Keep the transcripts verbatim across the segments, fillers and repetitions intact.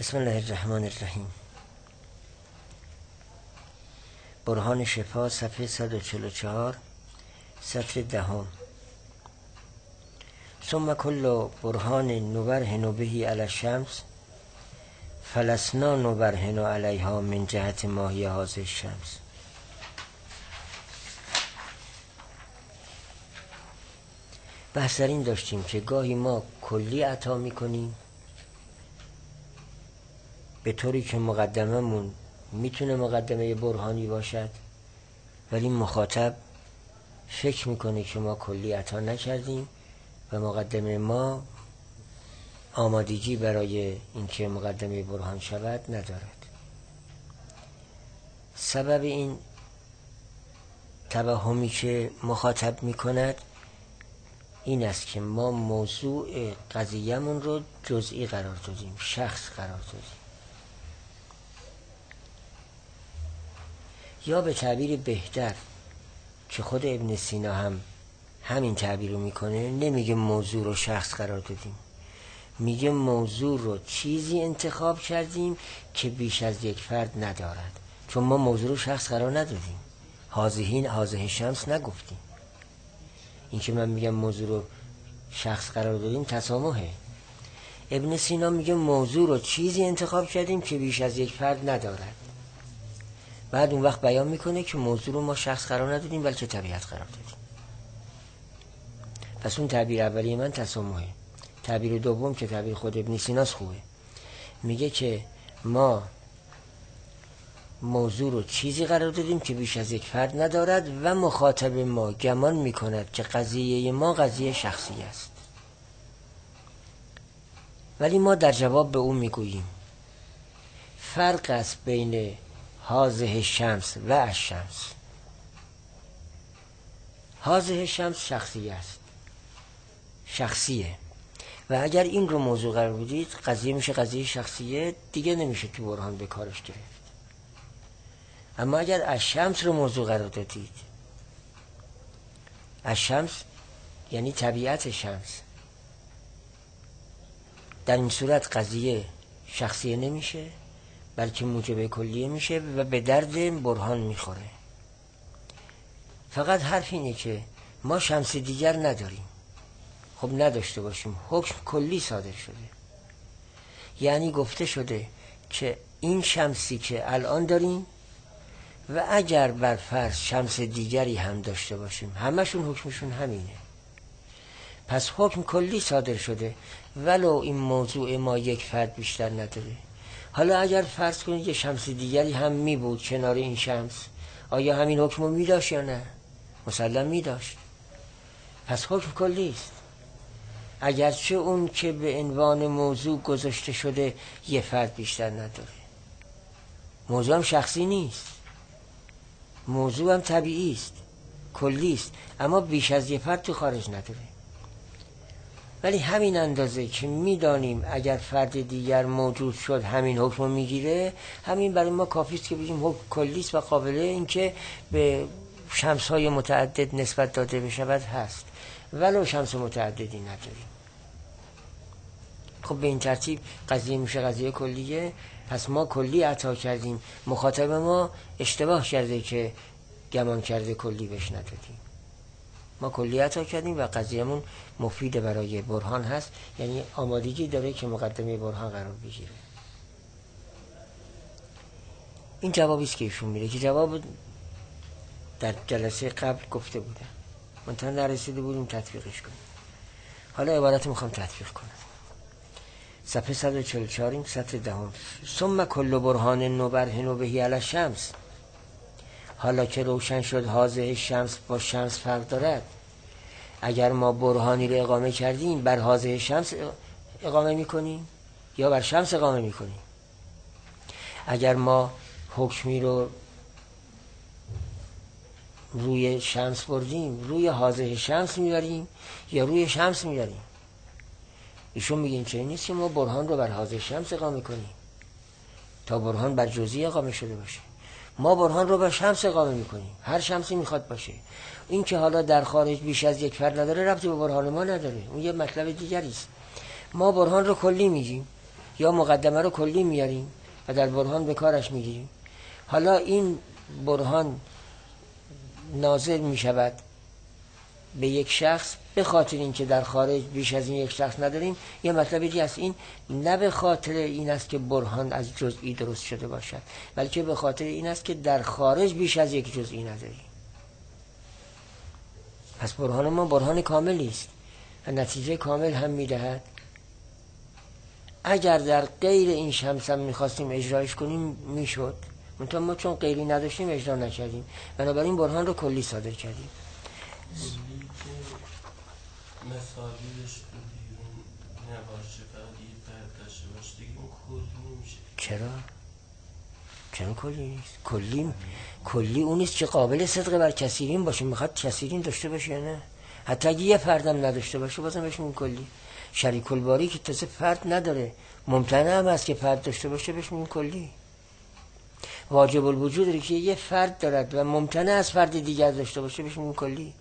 بسم الله الرحمن الرحیم. برهان شفا صفحه صد و چهل و چهار سطر دهم. ثم کل برهان نبرهن به علی الشمس فلسنا نبرهن علیها من جهت ماهی هذه الشمس. بحث در این داشتیم که گاهی ما کلی عطا میکنیم به طوری که مقدممون میتونه مقدمه برهانی باشد، ولی مخاطب فکر میکنه که ما کلی عطا نکردیم و مقدمه ما آمادگی برای اینکه مقدمه برهان شود ندارد. سبب این توهمی که مخاطب میکند این است که ما موضوع قضیه‌مون رو جزئی قرار دادیم، شخص قرار دادیم. یا به تعبیر بهتر که خود ابن سینا هم همین تعبیر رو میکنه، نمیگه موضوع رو شخص قرار دادیم، میگه موضوع رو چیزی انتخاب کردیم که بیش از یک فرد ندارد. چون ما موضوع رو شخص قرار ندادیم، هازهین هازه شمس نگفتیم. این که من میگم موضوع رو شخص قرار دادیم تسامحه. ابن سینا میگه موضوع رو چیزی انتخاب کردیم که بیش از یک فرد ندارد. بعد اون وقت بیان میکنه که موضوع رو ما شخص قرار ندادیم بلکه طبیعت قرار دادیم. پس اون تعبیر اولی من تسامحه. تعبیر دوم که تعبیر خود ابن سیناست خوبه، میگه که ما موضوع رو چیزی قرار دادیم که بیش از یک فرد ندارد و مخاطب ما گمان میکند که قضیه ما قضیه شخصی است، ولی ما در جواب به اون میگوییم فرق است بین هذه شمس و الشمس. هذه شمس شخصی است، شخصیه، و اگر این رو موضوع قرار بدید قضیه میشه قضیه شخصیه، دیگه نمیشه تو برهان به کارش گرفت. اما اگر الشمس رو موضوع قرار دادید، الشمس یعنی طبیعت شمس، در این صورت قضیه شخصیه نمیشه بلکه موجب کلیه میشه و به درد برهان میخوره. فقط حرف اینه که ما شمس دیگر نداریم. خب نداشته باشیم، حکم کلی صادر شده، یعنی گفته شده که این شمسی که الان داریم و اگر بر فرض شمس دیگری هم داشته باشیم همشون حکمشون همینه. پس حکم کلی صادر شده ولو این موضوع ما یک فرد بیشتر نداره. حالا اگر فرض کنید یه شمس دیگری هم می بود کنار این شمس، آیا همین حکم رو می داشت یا نه؟ مسلم می داشت. پس حکم کلی است، اگرچه اون که به عنوان موضوع گذاشته شده یه فرد بیشتر نداره. موضوع هم شخصی نیست، موضوع هم طبیعی است، کلی است، اما بیش از یه فرد تو خارج نداره. ولی همین اندازه که میدانیم اگر فرد دیگر موجود شد همین حکم رو میگیره، همین برای ما کافی است که بگیم حکم کلی است و قابل اینکه به شمس‌های متعدد نسبت داده بشود هست، ولو شمس متعددی نداریم. خب به این ترتیب قضیه میشه قضیه کلیه. پس ما کلی عطا کردیم، مخاطب ما اشتباه کرده که گمان کرده کلی بهش ندادیم. ما کلی عطا کردیم و قضیهمون مفید برای برهان هست، یعنی آمادگی داره که مقدمه برهان قرار بگیره. این جوابی است که ایشون میده که جواب در جلسه قبل گفته بودم، منتها نرسیده بودیم تطبیقش کنیم. حالا عبارت میخوام تطبیق کنم. صفحه صد و چهل و چهار سطر دهم. ثم کل برهان نبرهن به علی الشمس. حالا که روشن شد هذه شمس با شمس فرق دارد، اگر ما برهانی رو اقامه کردیم بر هذه شمس اقامه میکنیم یا بر شمس اقامه میکنیم. اگر ما حکمی رو روی شمس بردیم روی هذه شمس میبریم یا روی شمس میبریم. ایشون میگین چه نیست که ما برهان رو بر هذه شمس اقامه کنیم تا برهان بر جزئی اقامه شده باشه. ما برهان رو بر شمس اقامه میکنیم، هر شمسی میخواد باشه. این که حالا در خارج بیش از یک فرد نداره ربطی به برهان ما نداره، اون یه مطلب دیگری است. ما برهان رو کلی میگیم یا مقدمه رو کلی میاریم و در برهان به کارش میگیریم. حالا این برهان ناظر میشود به یک شخص به خاطر اینکه در خارج بیش از این یک شخص نداریم. یه مطلبی دیگه است، این نه به خاطر این است که برهان از جزئی درست شده باشد، بلکه به خاطر این است که در خارج بیش از یک جزئی نداریم. پس برهان ما برهان کاملی است و نتیجه کامل هم میدهد. اگر در غیر این شمس هم میخواستیم اجرایش کنیم میشد، منتها ما چون غیری نداشتیم اجرا نکردیم، بنابراین برهان رو کلی صادر کردیم. مثالیش بیرون نباشه، فقط یه فرد داشته باشه دیگه اون کلی نمیشه. چرا؟ چرا کلی نیست؟ کلی کلی اون نیست که قابل صدق بر کثیرین باشه. میخواد کثیرین داشته باشه یا نه؟ حتی اگه یه فردم نداشته باشه بازم بهش میگن کلی. شریک الباری که تازه فرد نداره، ممتنع هم هست که فرد داشته باشه، بهش میگن کلی. واجب الوجود داره که یه فرد دارد و ممتنع از فرد دیگر داشته باشه، بهش میگن کلی.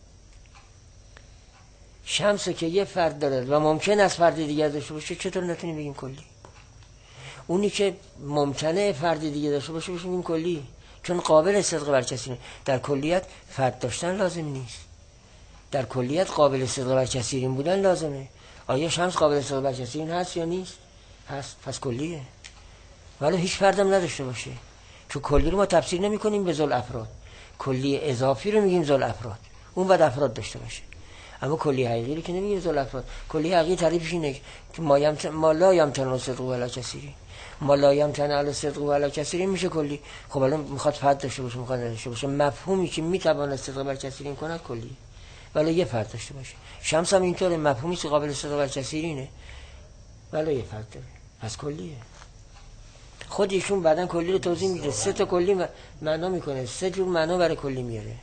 شمس که یه فرد دارد و ممکن است فرد دیگر داشته باشه، چطور نتونیم بگیم کلی؟ اونی که ممتنع فرد دیگه داشته باشه بهش میگیم کلی، چون قابل صدق بر کسی نیست. در کلیت فرد داشتن لازم نیست، در کلیت قابل صدق بر کثیرین بودن لازمه. آیا شمس قابل صدق بر کثیرین هست یا نیست؟ هست، پس کلیه. ولی هیچ فردم نداشته باشه، چون کلی رو ما تفسیر نمی کنیم به ذل افراد، کلی اضافی رو میگیم ذل افراد، اون بعد افراد داشته باشه. اما کلی حقیقی رو که نمیگیم ذل افراد. کلی حقیقی تعریفش اینه که ما یمتن ما لا یمتن صدق علی کثیرین، ما لا یمتن علی صدق علی کثیرین میشه کلی. خب الان میخواد فرد داشته باشه، میخواد نداشته باشه، مفهومی که میتواند صدق بر کثیرین کند کلی، ولی یه فرد داشته باشه. شمس هم اینطوره، مفهومی که قابل صدق بر کثیرینه ولی یه فرد داره، پس کلیه. خود ایشون بعدن کلی رو توضیح میده، سه تا کلی معنا میکنه، سه جور معنا برای کلی میاره.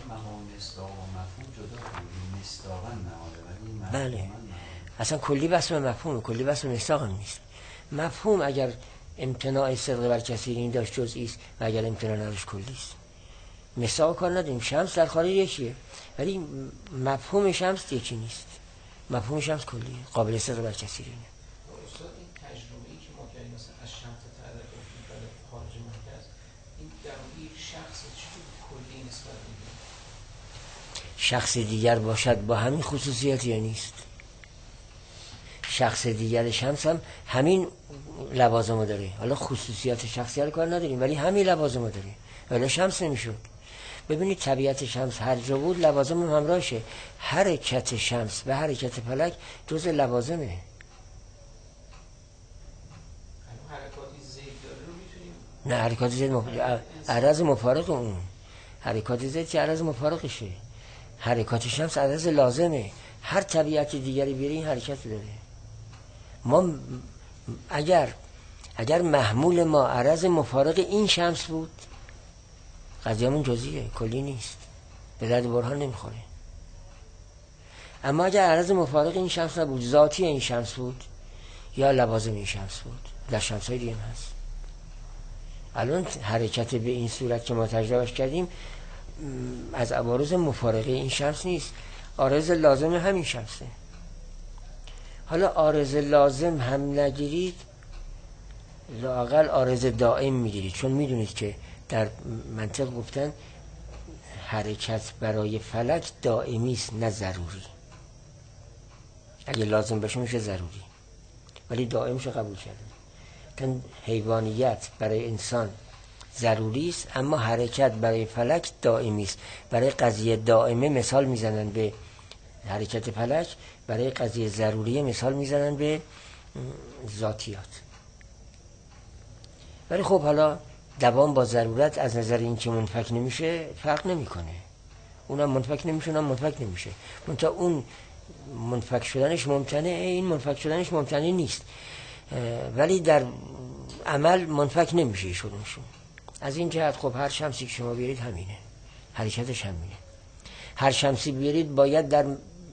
بله، اصلا کلی بس به مفهوم، کلی بس به مصداق هم نیست. مفهوم اگر امتناع صدق بر کثیرین داشت جزئی است و اگر امتناع نداشت کلی است. مصداق کار نداریم، شمس در خارج یکیه ولی مفهوم شمس یکی نیست. مفهوم شمس کلیه، قابل صدق بر کثیرینه. استاد این تجربه‌ای که ما کردیم مثلا از شمس تعدد در خارج مرکز، این در یک شخص چطور کلی نسبت میده؟ شخص دیگر باشد با همین خصوصیت یا نیست؟ شخص دیگر شمس هم همین لوازمو داره. حالا خصوصیات شخصی رو کار نداریم ولی همین لوازمو داره، ولی شمس نمیشد. ببینید طبیعت شمس هر جا بود لوازم هم همراهشه. حرکت شمس و حرکت فلک جز لوازمه. حرکاتی زید داره رو میتونیم؟ نه، حرکات زید مف... عرض مفارق اون. حرکات زید که عرض مفارقشه. حرکات شمس عرض لازمه. هر طبیعت دیگری بیاره این حرکت داره. ما اگر اگر محمول ما عرض مفارق این شمس بود، قضیه‌مون جزئیه، کلی نیست، به درد برهان نمیخوره. اما اگر عرض مفارق این شمس نبود، ذاتی این شمس بود یا لوازم این شمس بود، در شمس‌های دیگه هست. الان حرکت به این صورت که ما تجربهش کردیم از عوارض مفارقه این شمس نیست، عارض لازم همین شمسه. حالا عارض لازم هم نگیرید، لااقل عارض دائم میگیرید، چون میدونید که در منطق گفتن حرکت برای فلک دائمی است نه ضروری. اگه لازم بشه میشه ضروری ولی دائمش قبول کرده. چون حیوانیت برای انسان ضروری است اما حرکت برای فلک دائمی است. برای قضیه دائمه مثال میزنن به حرکت فلک، برای قضیه ضروری مثال میزنن به ذاتیات. ولی خب حالا دوام با ضرورت از نظر این که منفک نمیشه فرق نمیکنه. اونم منفک نمیشه، اونم منفک نمیشه. منتها اون منفک شدنش ممکنه، این منفک شدنش ممکنه نیست، ولی در عمل منفک نمیشه شدنشون. از این جهت خب هر شمسی که شما بیارید همینه، حرکتش همینه. هر شمسی بیارید باید در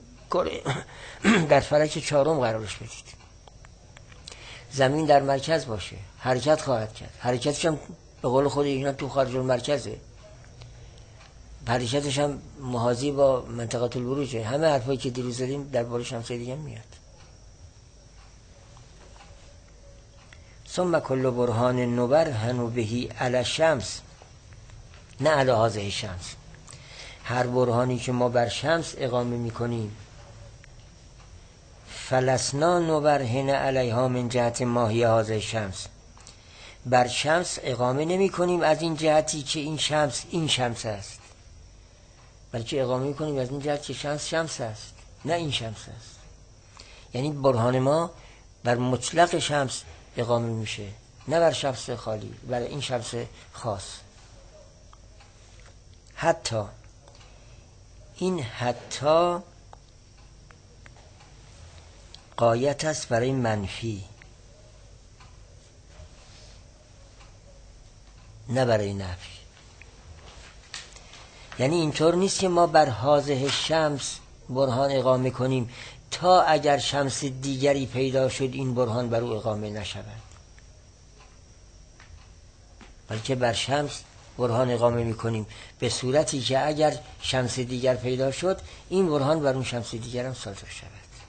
در فلک چهارم قرارش بدید. زمین در مرکز باشه، حرکت خواهد کرد. حرکتش هم به قول خود اینا تو خارج المرکزه، حرکتش هم محاذی با منطقه البروجه. همه حرفایی که دیروز زدیم در باره شمسای دیگه میاد. ثم کل برهان نبرهن بهی علی الشمس نه علی هذه الشمس. هر برهانی که ما بر شمس اقامه میکنیم فلسنا نبرهن علیها من جهت ماهی هذه الشمس، بر شمس اقامه نمی کنیم از این جهتی که این شمس این شمس است، بلکه اقامه می کنیم از این جهت که شمس شمس است، نه این شمس است. یعنی برهان ما بر مطلق شمس اقامه میشه، نه بر شمس خالی، بر این شمس خاص. حتی این حتی غایت است برای منفی، نه برای نفی. یعنی اینطور نیست که ما بر هذه شمس برهان اقامه کنیم تا اگر شمس دیگری پیدا شد این برهان بر او اقامه نشود، بلکه بر شمس برهان اقامه میکنیم به صورتی که اگر شمس دیگر پیدا شد این برهان بر اون شمس دیگر هم صادر شود.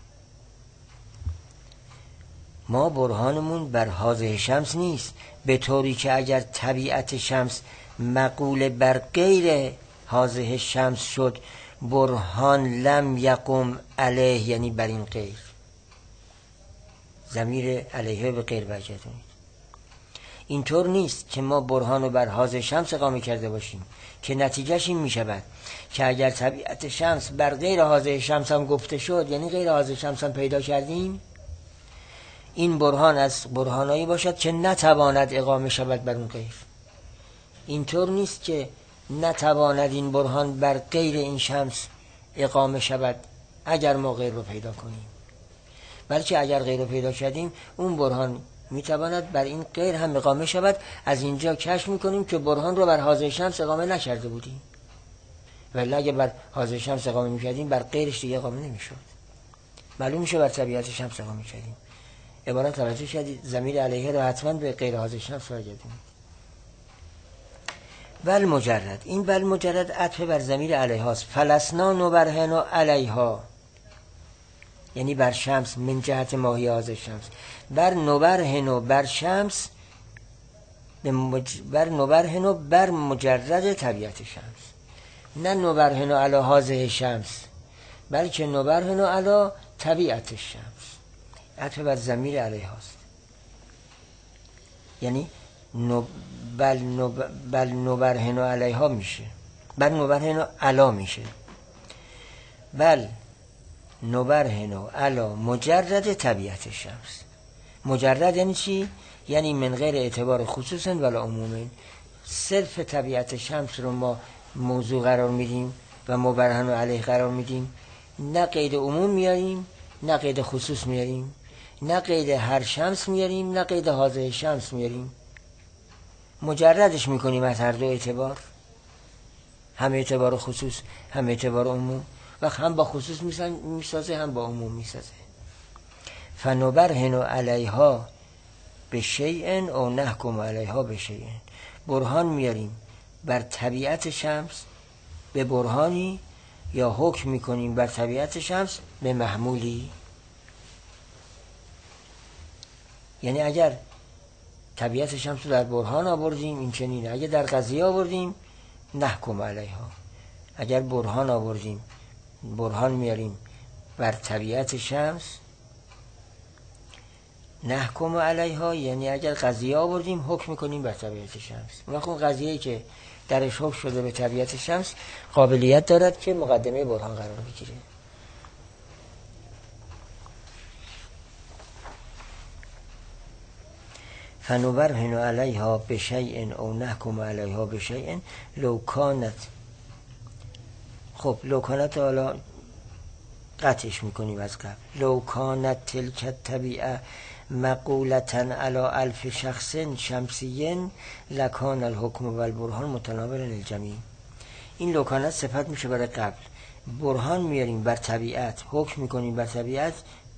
ما برهانمون بر هذه شمس نیست، به طوری که اگر طبیعت شمس مقول بر غیر هذه شمس شد برهان لم یقم علیه، یعنی بر این غیر. ضمیر علیه به غیر برگردونید. اینطور نیست که ما برهان رو بر هذه شمس اقامه کرده باشیم که نتیجهش این می شود که اگر طبیعت شمس بر غیر هذه شمس هم گفته شد، یعنی غیر هذه شمس هم پیدا کردیم، این برهان از برهانایی باشد که نتواند اقامه شود بر اون غیر. اینطور نیست که نتواند این برهان بر غیر این شمس اقامه شود اگر ما غیر رو پیدا کنیم، بلکه اگر غیر رو پیدا کردیم اون برهان میتواند بر این غیر هم اقامه شود. از اینجا کشف میکنیم که برهان رو بر هذه شمس اقامه نکرده بودیم، ولی اگر بر هذه شمس اقامه میکردیم بر غیرش دیگه اقامه نمیشد. معلوم میشه بر طبیعت شمس اقامه کردیم. عبارت توجه کردید ضمیر علیه رو حتما به غیر هذه شمس برگردونید. بل مجرد، این بل مجرد عطف بر ضمیر علیه هاست. فلسنا نبرهن علیها، یعنی بر شمس من جهت ماهی هذه شمس. بر نبرهن بر شمس مج... بر نبرهن بر مجرد طبیعت شمس، نه نبرهن علی هذه شمس، بلکه نبرهن علی طبیعت شمس. عطف بر ضمیر علیه هاست. یعنی نب... بل, نب... بل نبرهن علیها میشه، بل نبرهن علا میشه. بل نبرهن علا مجرد طبیعت شمس. مجرد یعنی چی؟ یعنی من غیر اعتبار خصوصا ولا عموما. صرف طبیعت شمس رو ما موضوع قرار میدیم و مبرهن علیه قرار میدیم، نه قید عموم میاریم نه قید خصوص میاریم، نه قید هر شمس میاریم نه قید هذه شمس میاریم. مجردش میکنیم از هر دو اعتبار، هم اعتبار خصوص هم اعتبار عموم، و هم با خصوص میسازه هم با عموم میسازه. فنبرهن علیها به شیء او نحکم علیها به شیء. برهان میاریم بر طبیعت شمس به برهانی، یا حکم میکنیم بر طبیعت شمس به محمولی. یعنی اگر طبیعت شمس رو در برهان آوردیم این چنینه، اگر در قضیه آوردیم نحکم علیها. اگر برهان آوردیم برهان میاریم بر طبیعت شمس نحکم علیها، یعنی اگر قضیه آوردیم حکم میکنیم بر طبیعت شمس. وقتی اون قضیه‌ای که درش حکم شده به طبیعت شمس قابلیت دارد که مقدمه برهان قرار بگیره. فنبرهن علیها بشیء او نحکم علیها بشیء لو کانت. خب لو کانت حالا قطعش میکنیم از قبل. لو کانت تلک طبیعه مقولتا علی الف شخص شمسین لکان الحکم و البرهان متناولا للجمیع. این لو کانت صفت میشه برای قبل. برهان میاریم بر طبیعت، حکم میکنیم بر طبیعت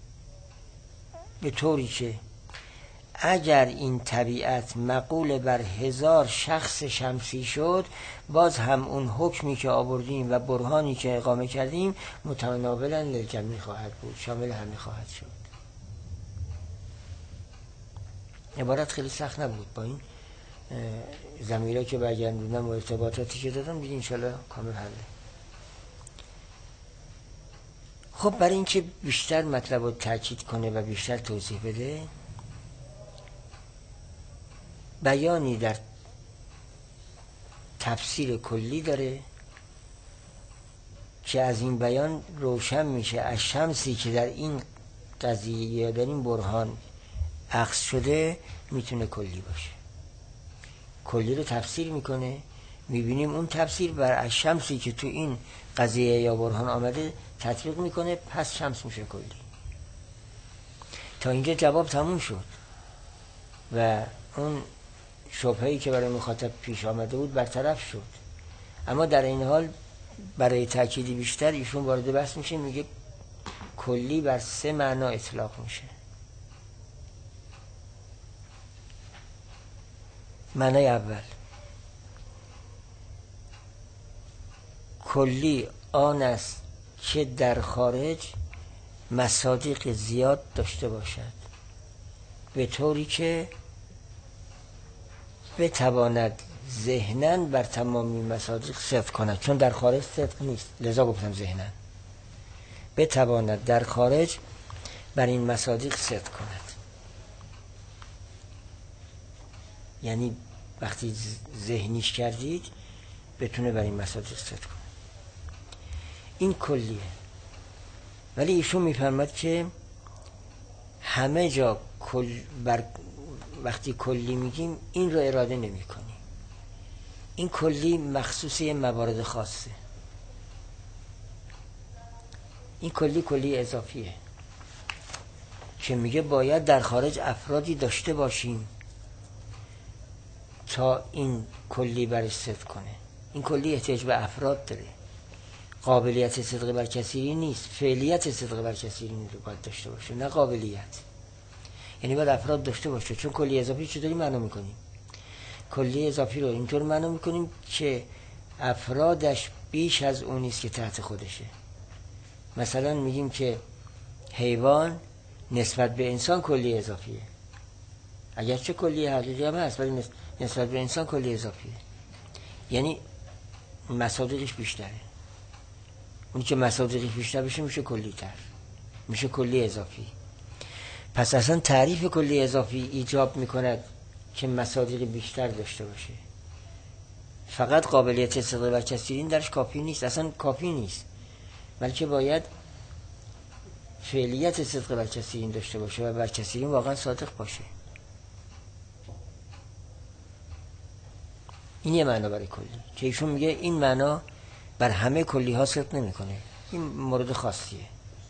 به طوری که اگر این طبیعت مقول بر هزار شخص شمسی شد باز هم اون حکمی که آوردیم و برهانی که اقامه کردیم متناولا للجمیع خواهد بود، شامل همه خواهد شد. عبارت خیلی سخت نبود. با این ضمیرها که برگردوندم و ارتباطاتی که دادم دیگه انشالله کامل حله. خب برای اینکه بیشتر مطلب رو تاکید کنه و بیشتر توضیح بده، بیانی در تفسیر کلی داره که از این بیان روشن میشه از شمسی که در این قضیه یا در این برهان اخذ شده میتونه کلی باشه. کلی رو تفسیر میکنه، میبینیم اون تفسیر بر از شمسی که تو این قضیه یا برهان آمده تطبیق میکنه، پس شمس میشه کلی. تا اینجا جواب تموم شد و اون شبهه‌ای که برای مخاطب پیش آمده بود برطرف شد. اما در این حال برای تأکیدی بیشتر ایشون وارد بحث میشه، میگه کلی بر سه معنا اطلاق میشه. معنای اول، کلی آن است که در خارج مصادیق زیاد داشته باشد به طوری که بتواند ذهناً بر تمامی مصادیق صدق کند، چون در خارج صدق نیست لذا گفتم ذهناً. بتواند در خارج بر این مصادیق صدق کند، یعنی وقتی ذهنیش کردید بتونه بر این مصادیق صدق کند. این کلیه. ولی ایشون میفرماد که همه جا کل بر وقتی کلی میگیم این رو اراده نمی کنیم. این کلی مخصوصی موارد خاصه. این کلی کلی اضافیه که میگه باید در خارج افرادی داشته باشیم تا این کلی برش صدق کنه. این کلی احتیاج به افراد داره. قابلیت صدق بر کثیری نیست، فعلیت صدق بر کثیری رو باید داشته باشه، نه قابلیت. یعنی باید افراد داشته باشه. چون کلی اضافی چطوری معنا میکنیم؟ کلی اضافی رو اینطور معنا میکنیم که افرادش بیش از اون نیست که تحت خودشه. مثلا میگیم که حیوان نسبت به انسان کلی اضافیه، اگرچه کلی حقیقی هم هست ولی نسبت به انسان کلی اضافیه، یعنی مصادیقش بیشتره. اون که مصادیقش بیشتر بشه میشه کلی تر، میشه کلی اضافی. پس اصلا تعریف کلی اضافی ایجاب میکند که مصادیق بیشتر داشته باشه. فقط قابلیت صدق بر کثیرین درش کافی نیست، اصلا کافی نیست، بلکه باید فعلیت صدق بر کثیرین داشته باشه و بر کثیرین واقعا صادق باشه. این یه معنا برای کلی که ایشون میگه این معنا بر همه کلی ها صدق نمیکنه. این مورد خاصیه.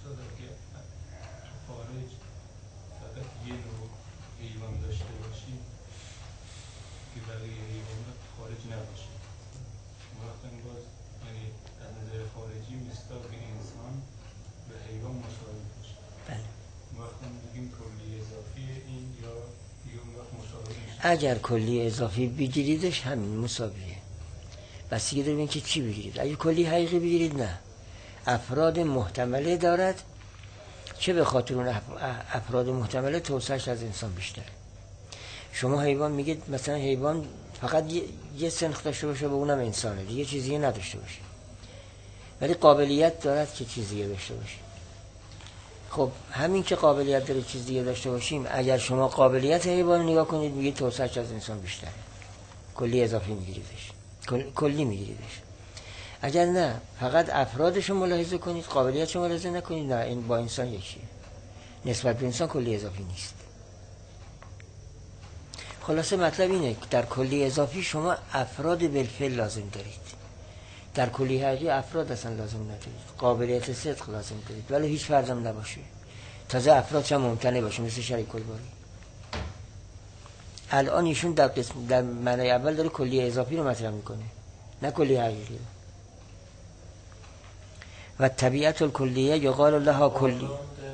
اگر کلی اضافی بگیریدش همین مساویه. بس دیگه داریم که چی بگیرید. اگر کلی حقیقی بگیرید نه، افراد محتمله دارد چه به خاطر اون افراد محتمله توسعه‌اش از انسان بیشتره. شما حیوان میگید مثلا حیوان فقط یه, یه سنخ داشته باشه به اونم انسانه، دیگه چیزی نداشته باشه، ولی قابلیت دارد که چیزی داشته باشه. خب همین که قابلیت داره چیز دیگه داشته باشیم، اگر شما قابلیت حیوان نگاه کنید میگید توسعه‌اش از انسان بیشتره، کلی اضافی میگیریدش، کل... کلی میگیریدش. اگر نه فقط افرادشو ملاحظه کنید، قابلیتشو ملاحظه نکنید، نه این با انسان یکیه، نسبت به انسان کلی اضافی نیست. خلاصه مطلب اینه در کلی اضافی شما افراد بالفعل لازم دارید، در کلی حقیقی افراد اصلا لازم ندارید، قابلیت صدق لازم دارید ولی هیچ فرضم نباشه، تازه افرادش هم ممکنه باشه مثل شریک الباری. الان ایشون در قسم در معنی اول داره کلی اضافی رو مطرح میکنه، نه کلی حقیقی رو. و طبیعت الکلیه یقال لها کلی. سبب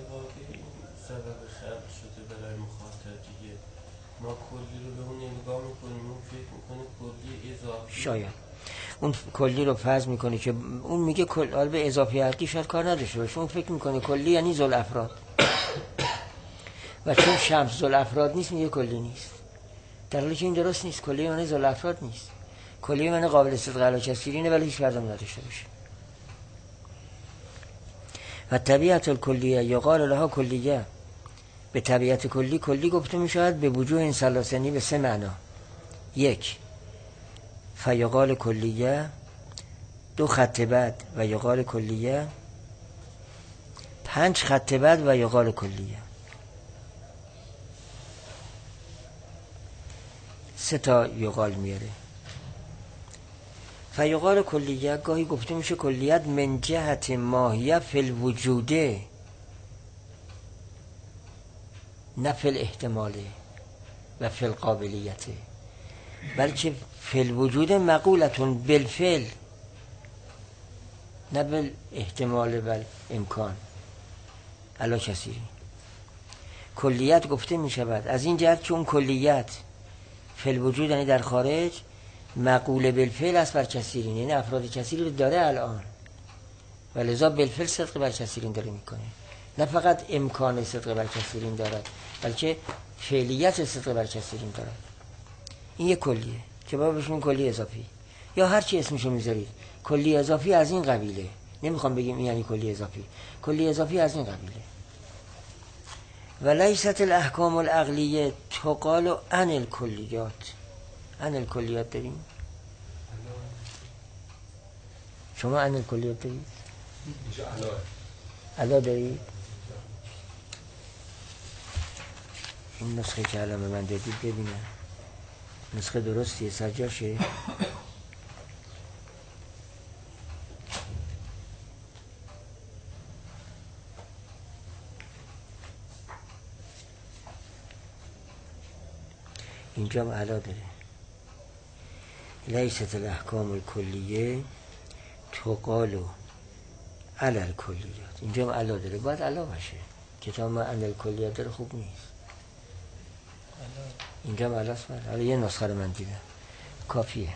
خلق شده برای مخاطب دیگه. ما کلی رو به اون نگاه میکنیم، اون فکر میکنه کلی اضافی. شاید اون کلی رو فرض میکنه که اون میگه کل به اضافی حقیقی شاید کار نداشته باشه، اون فکر میکنه کلی یعنی ذل افراد. و چون شمس ذل افراد نیست میگه کلی نیست، در حالی که این درست نیست. کلی معنی ذل افراد نیست، کلی معنی قابل صدق علی کثیرینه ولی هیچ فرد نداشته باشه. و طبیعت الکلیه یقال لها کلیه، به طبیعت کلی کلی گفته می شود به وجوه این ثلاثنی به سه معنا. یک، فیقال کلیه، دو خط بعد و یقال کلیه، پنج خط بعد و یقال کلیه. سه تا یقال میاره. فیقال کلیه گاهی گفته میشه کلیت من جهت ماهیه فی الوجوده، نه فی الاحتماله و فی القابلیته، بلکه فی الوجود مقولتون بالفعل، نه بالاحتمال و امکان علا کثیری. کلیت گفته می شود از این جهت که اون کلیت فی الوجود یعنی در خارج مقول بالفعل است بر کثیرین، یعنی افراد کثیری رو داره الان و لذا بالفعل صدق بر کثیرین داره میکنه، نه فقط امکان صدق بر کثیرین دارد بلکه فعلیت صدق بر کثیرین دارد. این یک کلیه که باید بهشون کلی اضافی یا هر چی اسمشو میذارید، کلی اضافی از این قبیله. نمیخوام بگیم این یعنی کلی اضافی، کلی اضافی از این قبیله. و لیست الاحکام العقلیه تقال عن الکلیات. عن الکلیات داریم؟ شما عن الکلیات دارید؟ علا دارید؟ این نسخه که علم من دادید ببینم نسخه درستیه سرجاشه؟ اینجا هم علا داره. لیست الاحکام الکلیه تقال علی الکلیات. اینجا هم علا داره، باید علا باشه. کتاب ما عن الکلیات داره خوب نیست. اینجا هم علاست باید. حالا یه نسخه رو من دیدم کافیه.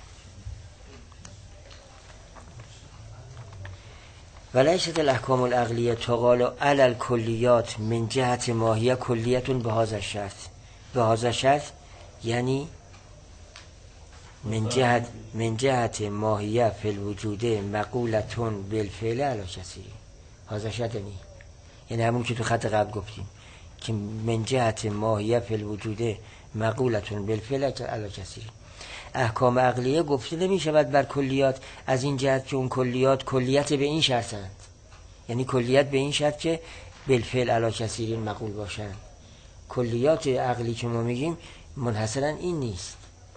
و لیست الاحکام العقلیه تقال علی الکلیات من جهت ماهیه کلیتون به هذا شرط. به هذا شرط یعنی من جهت من جهت ماهیه فی الوجود مقولتون بالفعل علی کثیری. هذا شرط یعنی یعنی همون که تو خط قبل گفتیم که من جهت ماهیه فی الوجود مقولتون بالفعل علی کثیری. احکام عقلیه گفته نمی شود بر کلیات از این جهت که اون کلیات کلیت به این شرطند، یعنی کلیت به این شرط که بالفعل علی کثیری مقول باشند. کلیات عقلی که ما میگیم منحصرا این نیست.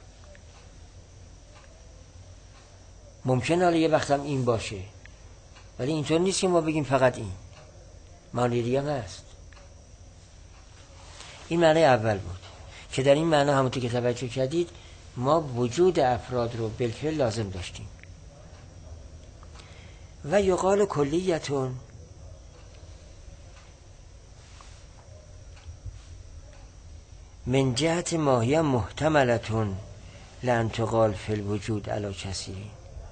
ممکنه حالا یه وقت هم این باشه ولی اینطور نیست که ما بگیم فقط این. معنی دیگه هم هست. این معنی اول بود که در این معنی همونطور که توجه کردید ما وجود افراد رو بالفعل لازم داشتیم. و یقال کلیتون من جهت ماهیه محتملتون لن تقال فی الوجود علی کثیری.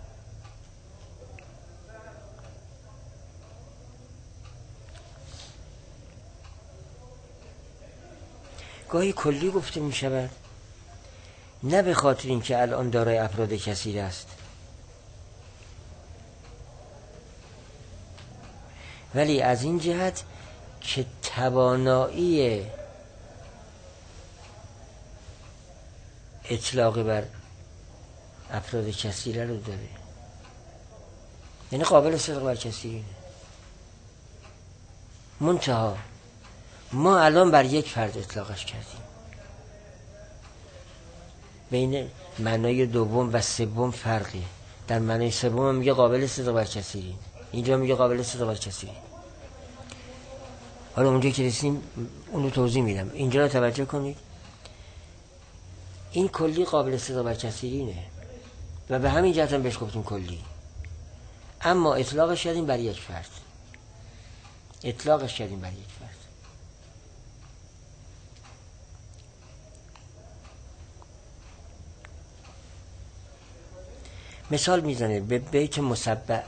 گاهی کلی گفته می شود نه به خاطر این که الان دارای افراد کثیر است ولی از این جهت که توانایی اطلاق بر افراد کثیره رو داره، یعنی قابل صدق بر کثیرینه. منتها ما الان بر یک فرد اطلاقش کردیم. بین معنای دوم و سوم فرقی. در معنای سوم میگه قابل صدق بر کثیرین، اینجا میگه قابل صدق بر کثیرین. حالا اونجا که رسیم اونو توضیح میدم. اینجا رو توجه کنید. این کلی قابل صدق بر کثیرینه و به همین جهت هم بهش گفتیم کلی، اما اطلاقش کردیم بر یک فرد. اطلاقش کردیم بر یک فرد. مثال میزنه به بیت مسبع.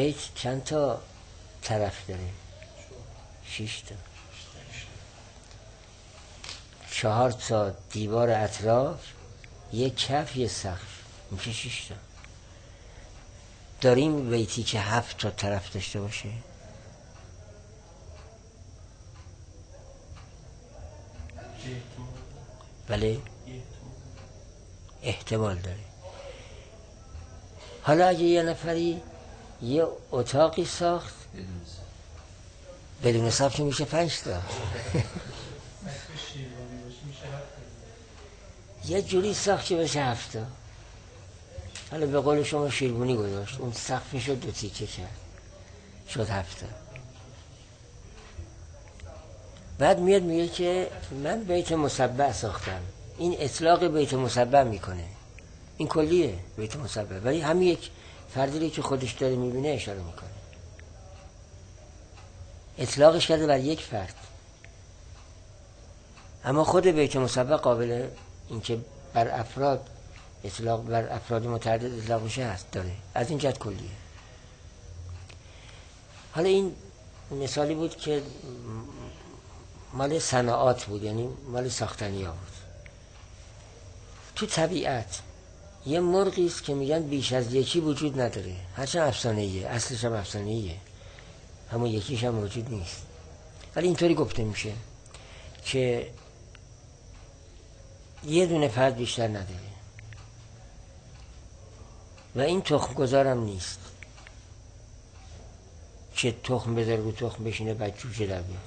بیت چند تا طرف داره؟ شش تا. چهار تا دیوار اطراف، یک کف، یک سقف، میشه شش تا. داریم بیتی که هفت تا طرف داشته باشه؟ بله احتمال داره. حالا اگه یه نفری یه اتاقی ساخت بدون سقف که میشه پنج تا. یه جوری ساخت که بشه هفت تا. حالا به قول شما شیربونی گذاشت، اون سقفش رو دو تیکه کرد، شد هفت تا. بعد میاد میگه که من بیت مسبع ساختم. این اطلاق بیت مسبع میکنه، این کلیه بیت مسبع، ولی همین یک فردی که خودش داره میبینه اشاره میکنه. اطلاقش کرده بر یک فرد، اما خود بیت مسبع قابل اینکه بر افراد اطلاق، بر افراد متعدد اطلاق بشه هست، داره. از این جهت کلیه. حالا این مثالی بود که مال صناعات بود، یعنی مال ساختنی ها بود. تو طبیعت یه مرغی است که میگن بیش از یکی وجود نداره، هرچند افسانه‌ایه، اصلش هم افسانه‌ایه، همون یکیش هم موجود نیست، ولی اینطوری گفته میشه که یه دونه فرد بیشتر نداره و این تخم گذارم نیست که تخم بذاره رو تخم بشینه بعد جوجه در بیاد.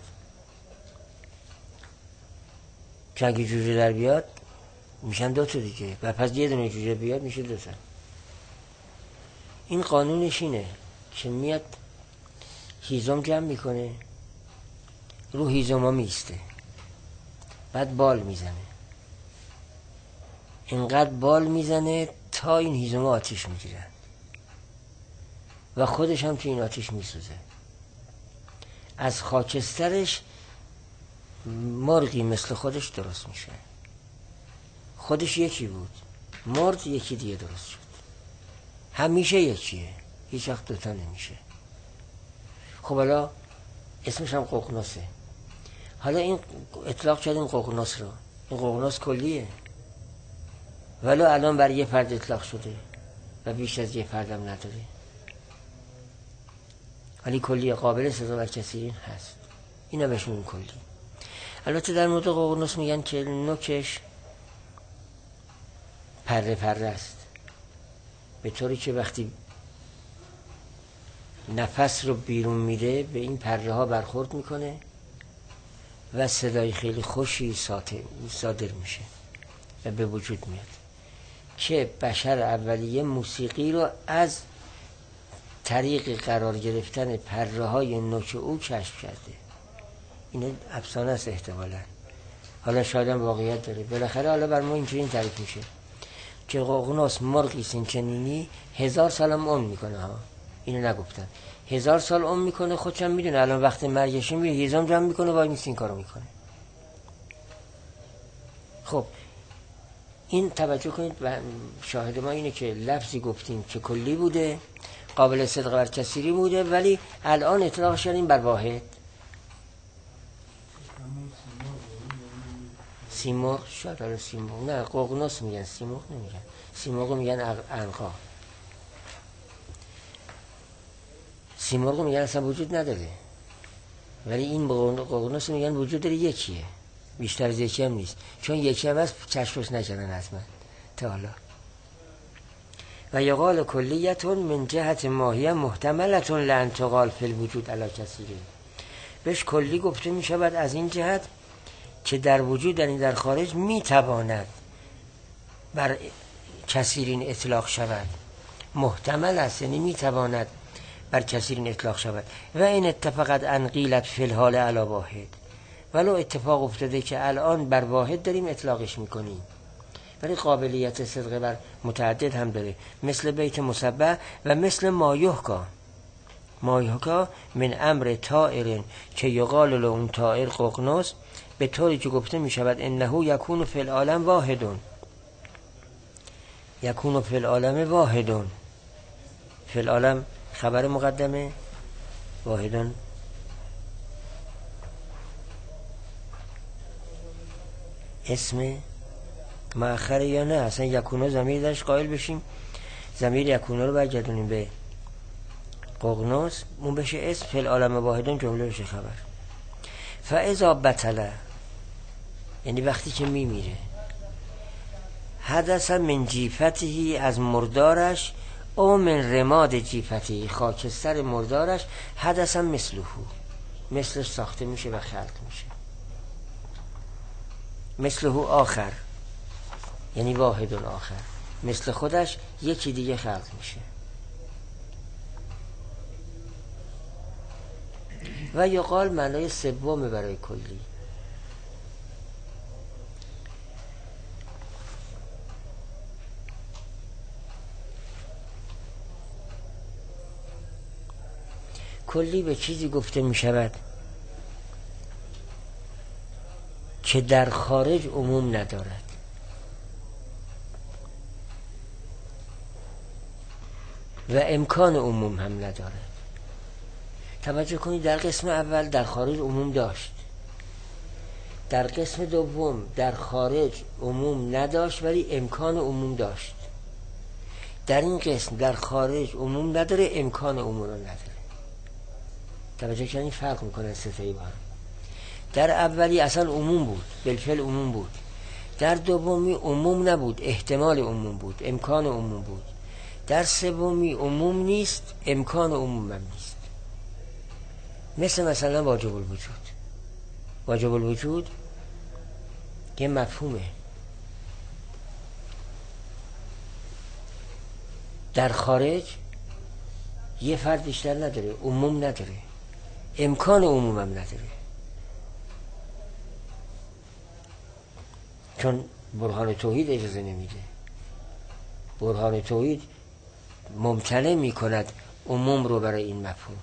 که اگه جوجه در بیاد میشن دو تا دیگه و پس یه دونه جوجه بیاد میشه دو تا. این قانونش اینه که میاد هیزم جمع میکنه، رو هیزم ها میسته، بعد بال میزنه، اینقدر بال میزنه تا این هیزم ها آتیش میگیرن و خودش هم تو این آتیش میسوزه. از خاکسترش مرغی مثل خودش درست میشه. خودش یکی بود، مرد یکی دیگه درست شد. همیشه یکیه، هیچ وقت دوتا نمیشه. خب حالا اسمش هم ققنوسه. حالا این اطلاق شد این ققنوس رو، این ققنوس کلیه، ولی الان بر یه فرد اطلاق شده و بیش از یه فردم نداره، ولی کلیه، قابل سزا و کثیرین هست. اینا بهشون کلی. البته در مورد ققنوس میگن که نوکش پره پره است، به طوری که وقتی نفس رو بیرون میده به این پره ها برخورد میکنه و صدای خیلی خوشی صادر میشه و به وجود میاد که بشر اولیه موسیقی رو از طریق قرار گرفتن پره های نوک او کشف کرده. این افسانه است احتمالاً، حالا شاید هم واقعیت داره. بالاخره حالا بر ما اینجوری تعریف میشه که ققنوس مرغی است این چنینی هزار سال هم عمر میکنه ها. اینو نگفتن، هزار سال عمر میکنه. خودشم میدونه الان وقت مرگشه میره هیزم جمع میکنه، وای میست این کارو میکنه. خب این توجه کنید و شاهد ما اینه که لفظی گفتیم که کلی بوده، قابل صدق بر کثیری بوده، ولی الان اطلاق شدیم بر واحد. سیمرغ شاید حالا سیمرغ نه، ققنوس میگن، سیمرغ نمیگن. سیمرغ میگن عنقا. سیمرغ میگن اصلا وجود نداره، ولی این ققنوس میگن وجود داره، یکیه، بیشتر از یکی هم نیست، چون یکی هم هست چشمش نکردن حتما تا حالا. و یقال کلیتون من جهت ماهیه محتملتون لن تقال فی الوجود علی کثیره. بهش کلی گفته میشود از این جهت که در وجود یعنی در خارج میتواند بر کثیرین اطلاق شود. محتمل است یعنی میتواند بر کثیرین اطلاق شود. و این اتفاقت انقیلت فی الحال علی واحد، ولو اتفاق افتاده که الان بر واحد داریم اطلاقش میکنیم، ولی قابلیت صدق بر متعدد هم داره، مثل بیت مسبع و مثل مایحکا. مایحکا من امر طائر که یقال له اون طائر ققنوس، به طوری که گفته می شود انه یکون فی العالم واحدون، یکون فی العالم واحدون، فی العالم خبر مقدمه واحدان اسم مؤخره یا نه؟ اصلا یکونا ضمیر درش قائل بشیم، ضمیر یکونا رو برگردونیم به ققنوس، اون بشه اسم، فی العالم واحدان جمله بشه خبر. فاذا بطله، یعنی وقتی که میمیره، حدث من جیفته، از مردارش، او من رماد جیفته، خاکستر مردارش، حدث مثله، مثلش ساخته میشه و خلق میشه. مثله آخر یعنی واحد آخر، مثل خودش یکی دیگه خلق میشه. و یقال معنای سوم برای کلی. کلی به چیزی گفته می شود که در خارج عموم ندارد. و امکان عموم هم ندارد. توجه کنید در قسم اول در خارج عموم داشت، در قسم دوم در خارج عموم نداشت ولی امکان عموم داشت. در این قسم در خارج عموم نداره، امکان عموم رو نداره. توجه کنید فرق میکنه ستایی با هم. در اولی اصلا عموم بود، بالفعل عموم بود. در دومی عموم نبود، احتمال عموم بود، امکان عموم بود. در سومی عموم نیست، امکان عموم هم نیست. مثل مثلا واجب الوجود. واجب الوجود یه مفهومه، در خارج یه فرد بیشتر نداره، عموم نداره، امکان عموم هم نداره. چون برهان توحید اجازه نمیده. برهان توحید ممتنع می کند عموم رو برای این مفهوم.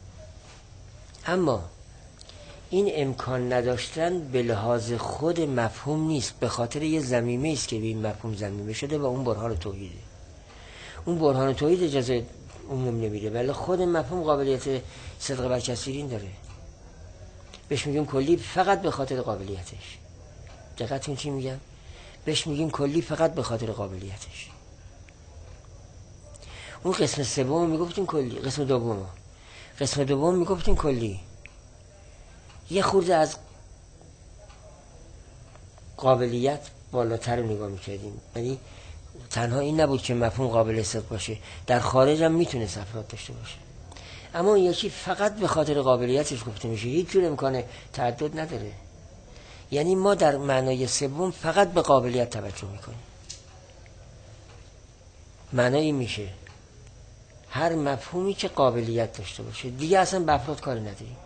اما این امکان نداشتن به لحاظ خود مفهوم نیست، به خاطر یه ضمیمه است که به این مفهوم ضمیمه شده و اون برهان توحیده. اون برهان توحید اجازه عموم نمیده، ولی خود مفهوم قابلیت صدق برکثیرین داره. بهش میگیم کلی فقط به خاطر قابلیتش. دقیقتون چی میگم؟ بهش میگیم کلی فقط به خاطر قابلیتش. اون قسم سوم میگفتیم کلی، قسم دوم قسم دوم میگفتیم کلی. یه خورده از قابلیت بالاتر نگاه میکردیم، یعنی تنها این نبود که مفهوم قابل صدق باشه، در خارج هم میتونه افراد داشته باشه. اما اون یکی فقط به خاطر قابلیتش گفته میشه، هیچ جور امکان تعدد نداره. یعنی ما در معنای سوم فقط به قابلیت توجه میکنیم. معنایی میشه هر مفهومی که قابلیت داشته باشه، دیگه اصلا به افراد کاری نداریم.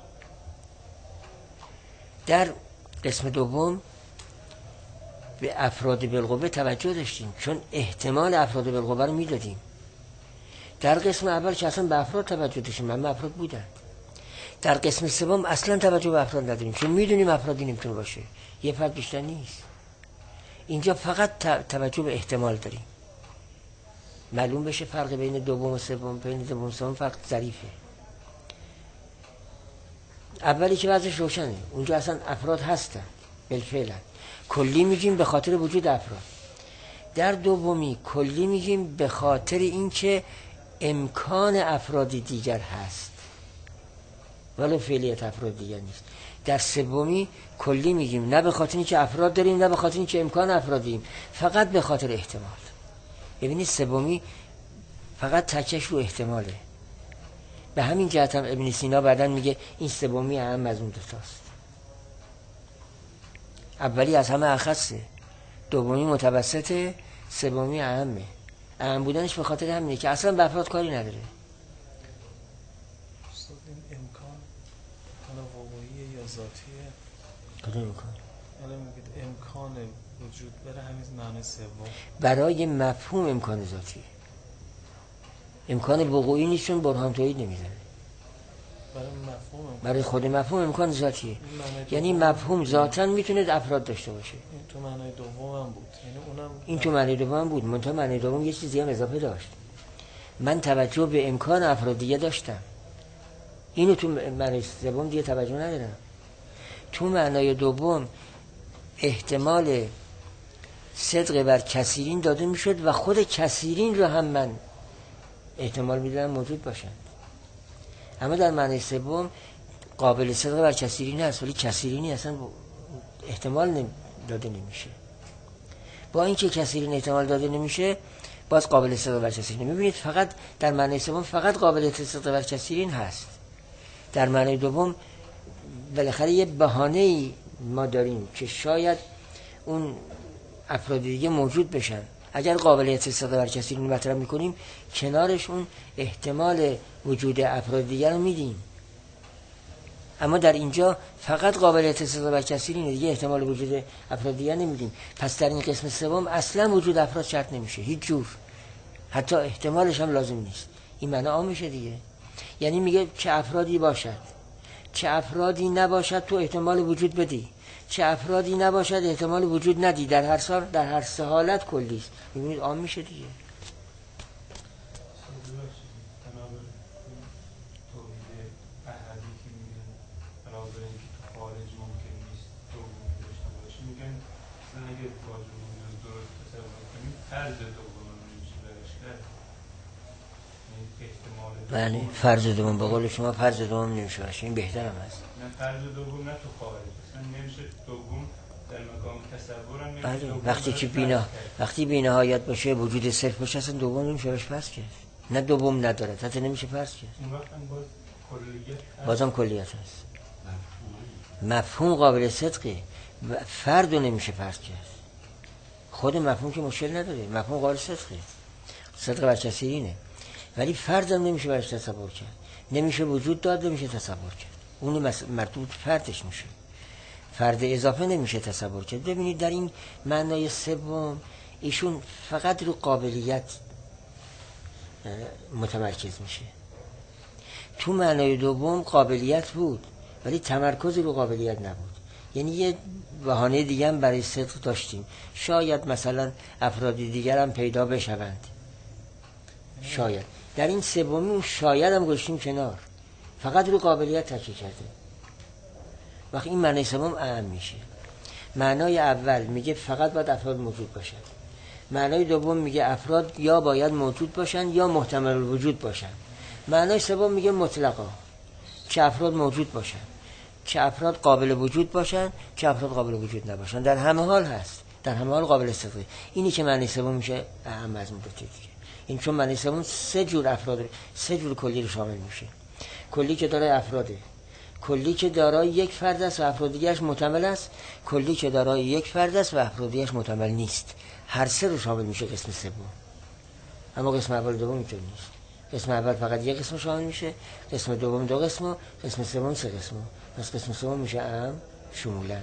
در قسم دوم به افراد بالقوه توجه داشتیم، چون احتمال افراد بالقوه رو میدادیم. در قسم اول که اصلا به افراد توجه داشتیم، همه افراد بودن. در قسم سوم اصلا توجه به افراد نداریم، چون میدونیم افرادی نمیتونه باشه، یه فرد بیشتر نیست. اینجا فقط توجه به احتمال داریم. معلوم بشه فرق بین دوم و سوم، بین دوم و سوم فرق ظریفه. اولی که وضعش روشنه، اونجا اصلا افراد هستن بالفعل. کلی میگیم به خاطر وجود افراد. در دومی کلی میگیم به خاطر اینکه امکان افراد دیگر هست ولی فعلیت افراد دیگر نیست. در سومی کلی میگیم نه به خاطر اینکه افراد داریم، نه به خاطر اینکه امکان افراد داریم، فقط به خاطر احتمال. ببینید سومی فقط تکش رو احتماله. به همین جهت هم ابن سینا بعداً میگه این سومی اهم از اون دوتاست. اولی از همه اخصه، دومی متوسطه، سومی اهمه. اهم بودنش به خاطر همینه که اصلا به افراد کاری نداره. استاد این امکان حالا واقعیه یا ذاتیه؟ کدوم امکان؟ حالا میگید امکان وجود برای همین معنی سوم. برای مفهوم امکان ذاتیه. امکان وقوعی نیست، چون برهان توحید نمیزنه. برای مفهوم امکان. برای خود مفهوم امکان ذاتیه. یعنی مفهوم ذاتاً میتونه افراد داشته باشه. این تو معنی دوم هم بود. یعنی اونم این تو معنی دوم بود، منتها معنی دوم یه چیزی هم اضافه داشت. من توجه به امکان افراد دیگه داشتم، اینو تو معنای سوم دیگه توجه ندارم. تو معنای دوم احتمال صدق بر کثیرین داده میشد و خود کثیرین رو هم من احتمال میدادم موجود باشند. اما در معنای سوم قابل صدق بر کثیرین هست ولی کثیرینی اصلا احتمال داده نمیشه. با اینکه کثیرین احتمال داده نمیشه باز قابل صدق بر کثیرین. میبینید فقط در معنای سوم فقط قابل صدق بر کثیرین هست. در معنای دوم بالاخره یه بهانه‌ای ما داریم که شاید اون افراد دیگه موجود بشن. اگر قابلیت صدق بر کثیرین مطرح میکنیم کنارش اون احتمال وجود افراد دیگر رو میدیم. اما در اینجا فقط قابلیت صدق بر کثیرین، دیگه احتمال وجود افراد دیگر نمیدیم. پس در این قسم سوم اصلا وجود افراد شرط نمیشه هیچ جور، حتی احتمالش هم لازم نیست. این معنی عام میشه دیگه. یعنی میگه چه افرادی باشد چه افرادی نباشد تو احتمال وجود بدی، چه افرادی نباشد احتمال وجود ندی، در هر سال در هر سه حالت کلی است. میبینید عام میشه دیگه. بله فرض دوم به قول شما فرض دوم نمیشه باشه، این بهتر هم هست. نه فرض دوم نه تو خارج اصلا نمیشه دوم در مقام تصورم نمیشه. بله وقتی که بینا وقتی بی‌نهایت باشه وجود صرف باشه اصلا دوم نمیشه باشه فرض کرد. نه دوم نداره حتی نمیشه فرض کرد. اون وقت هم باز کلیت بازم کلیت هست. مفهوم قابل صدقه، فرد رو نمیشه فرض کرد. خود مفهوم که مشکل نداره، مفهوم قابل صدقه، صدق بر کثیرینه، ولی فرد هم نمیشه برش تصور کرد. نمیشه وجود داد، نمیشه تصور کرد. اون مربوط فردش میشه. فرد اضافه نمیشه تصور کرد. ببینید در این معنای سوم ایشون فقط رو قابلیت متمرکز میشه. تو معنای دوم قابلیت بود ولی تمرکز رو قابلیت نبود. یعنی یه بهانه دیگه هم برای صدق داشتیم، شاید مثلا افراد دیگر هم پیدا بشوند، شاید. در این سومی اون شاید هم گذاشتیم کنار، فقط رو قابلیت تاکید کرده. وقتی این معنای سوم اعم میشه. معنای اول میگه فقط باید افراد موجود باشن، معنای دوم میگه افراد یا باید موجود باشن یا محتمل وجود باشن، معنای سوم میگه مطلقا چه افراد موجود باشن، چه افراد قابل وجود باشن، چه افراد قابل وجود نباشن، در همه حال هست، در همه حال قابل استفاده. اینی که معنی سوم میشه اهم از اون دو تا دیگه. این چون معنی سوم سه جور افراد، سه جور کلی رو شامل میشه. کلی که دارای افراده، کلی که دارای یک فرد است و افراد دیگرش محتمل است، کلی که دارای یک فرد است و افراد دیگرش محتمل نیست. هر سه رو شامل میشه قسم سوم. اما قسم اول و دوم اینطور نیست. قسم اول فقط یک قسم شامل میشه، قسم دوم دو قسم و قسم سوم سه قسم. پس قسم سوم میشه اهم شمولا.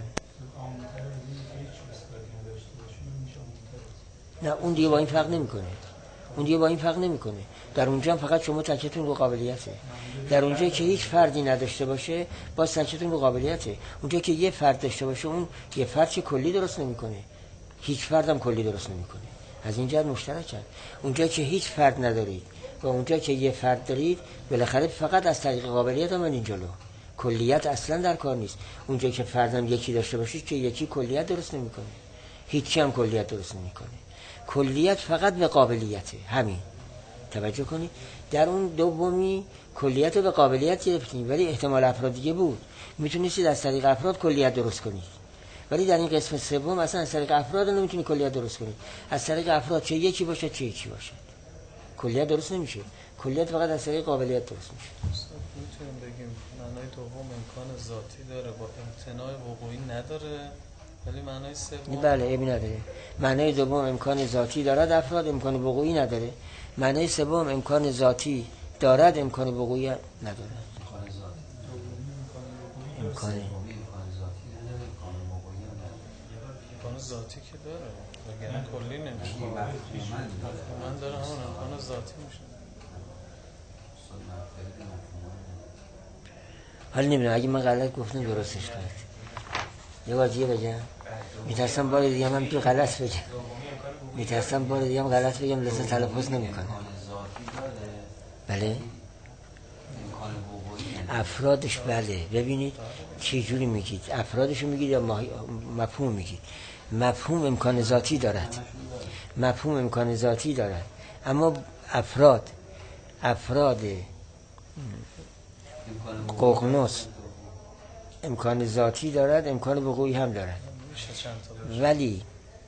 نه اون دیگه با این فرق نمیکنه. اون دیگه با این فرق نمیکنه. در اونجا هم فقط شما تکیتون رو قابلیته. در اونجا که هیچ فردی نداشته باشه باز تکیتون رو قابلیته. اونجا که یه فرد داشته باشه اون یه فرد چه کلی درست نمیکنه، هیچ فرد هم کلی درست نمیکنه. از این جهت مشترکن. اونجا که هیچ فرد ندارید و اونجا که یه فرد دارید بالاخره فقط از طریق قابلیت هم این جلو. کلیت اصلا در کار نیست. اونجا که فردم یکی داشته باشید که یکی کلیت درست نمیکنه، هیچی هم کلیت درست نمیکنه. کلیت فقط به قابلیته. همین توجه کنید. در اون دومی کلیت رو به قابلیت گرفتیم ولی احتمال افراد دیگه بود، میتونستید از طریق افراد کلیت درست کنید. ولی در این قسم سوم اصلا از طریق افراد نمیتونید کلیت درست کنید. از طریق افراد چه یکی باشه چه یکی باشه کلیت درست نمیشه. کلیت فقط از طریق قابلیت درست میشه. میتونیم بگیم معنای دوم امکان ذاتی داره با امتناع وقوعی نداره، ولی معنای سوم بله ابی نداره. معنای دوم امکان ذاتی دارد، افراد امکان وقوعی نداره. معنای سوم امکان ذاتی دارد، امکان وقوعی نداره. امکان ذاتی امکان امکان ذاتی که داره وگرنه کلی نمیشه. من داره همون امکان ذاتی میشه. حالا نمیدونم اگه من غلط گفتم درستش کنید. یه بار دیگه بگم. میترسم بار دیگه هم تو غلط بگم. میترسم بار دیگه هم غلط بگم لذت تلفظ نمیکنم. بله افرادش. بله ببینید چه جوری میگید، افرادشو میگید یا مفهوم میگید؟ مفهوم امکان ذاتی دارد، مفهوم امکان ذاتی دارد، اما افراد افراد ققنوس امکان ذاتی دارد، امکان وقوعی هم دارد، ولی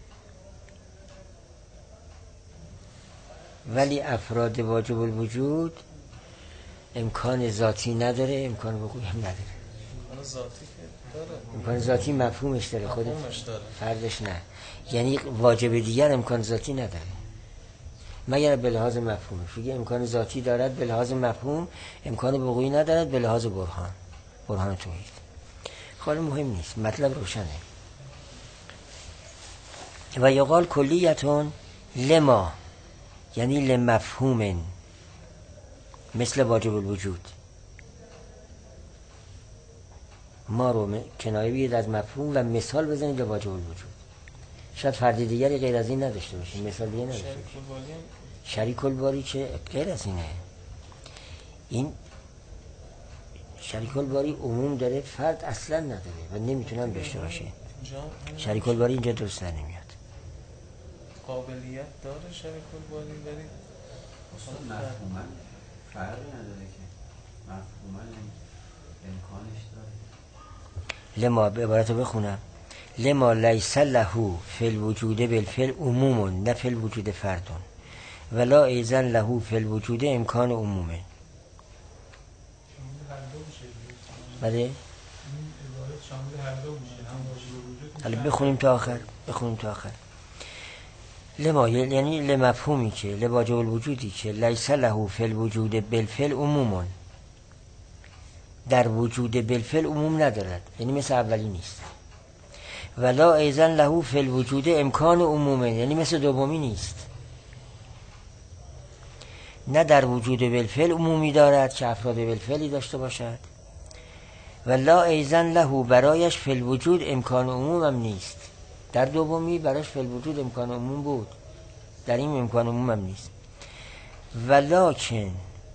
ولی افراد واجب الوجود امکان ذاتی نداره، امکان وقوعی هم نداره. امکان ذاتی که داره، امکان ذاتی مفهومش داره، خود مفهومش داره، فردش نه. یعنی واجب دیگر امکان ذاتی نداره مگر به لحاظ مفهومش. میگه امکان ذاتی دارد به لحاظ مفهوم، امکان وقوعی ندارد به لحاظ برهان، برهان توحید. خیلی مهم نیست، مطلب روشنه. و یقال کلیتون لما، یعنی لمفهوم، مثل واجب الوجود. ما رو کنایه بگید از مفهوم و مثال بزنید به واجب الوجود. شاید فرد دیگری غیر از این نداشته باشیم، مثال دیگه نداشته باشیم. شریک الباری که غیر از اینه. این شریک الباری عموم داره، فرد اصلا نداره و نمیتونن داشته باشه. شریک الباری اینجا درست نمیاد. قابلیت داره شریک الباری، ولی مفهوما فرقی نداره که مفهوما امکانش داره. لما به عبارت رو بخونم، لما لیس له فی الوجود بالفعل عموم نه فی الوجود فردون ولا ایزن له فی الوجود امکان عمومه. بله حالا بخونیم تا آخر، بخونیم تا آخر. لما یعنی لمفهومی که لواجب الوجودی که لیس له فی الوجود بالفعل عموم، در وجود بالفعل عموم ندارد، یعنی مثل اولی نیست. ولا ایزن له فی الوجود امکان عمومه، یعنی مثل دومی نیست. نه در وجود بالفعل عمومی دارد که افراد بالفعلی داشته باشد، ولا ایزن له برایش فی الوجود امکان عموم هم نیست. در دومی برایش فی الوجود امکان عموم بود، در این امکان عموم هم نیست. ولکن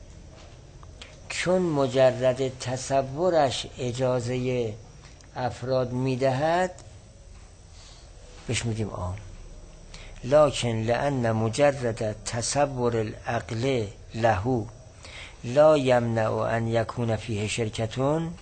چون مجرد تصورش اجازه افراد میدهد بهش میگیم عام. لکن لأن مجرد تصور العقل له لا یمنع ان یکون فیه شرکتون،